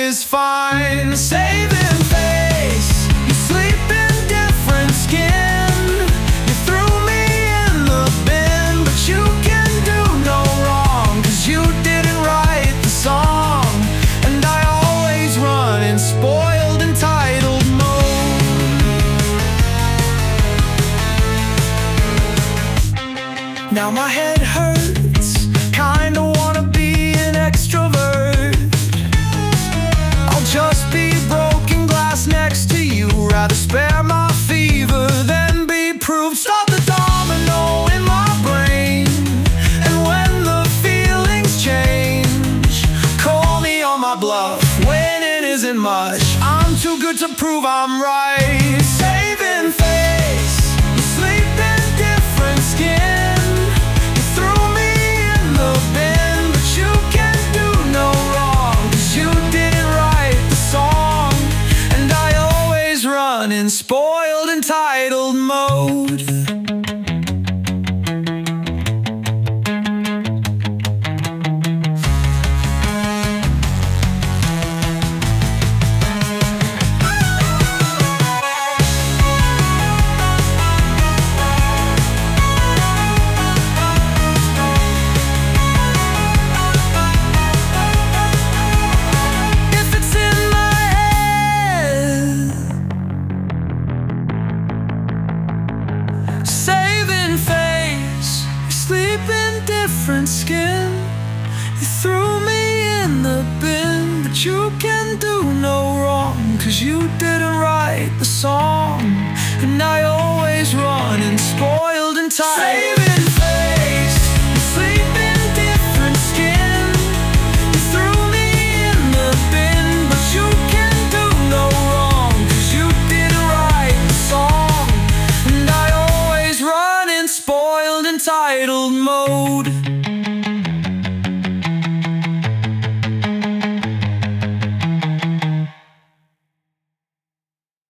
is fine. Saving face, you sleep in different skin. You threw me in the bin, but you can do no wrong, 'cause you didn't write the song. And I always run in spoiled, entitled mode. Now my head hurts, kinda wanna be an extrovert. I'll just be broken glass next to you. Rather spare my fever than be proved. Stop the domino in my brain, and when the feelings change, call me on my bluff when it isn't much. I'm too good to prove I'm right. Saving face, you sleep in different skin. You threw me in the bin, but you can do no wrong, 'cause you didn't write the song. And I always run in spoiled, entitled mode. If it's in my head, saving face, you sleep in different skin. You threw me in the bin, but you can do no wrong, 'cause you didn't write the song. And I always run in spoiled, entitled. Saving face, you sleep in different skin. You threw me in the bin, but you can do no wrong, 'cause you didn't write the song. And I always run in spoiled, entitled mode.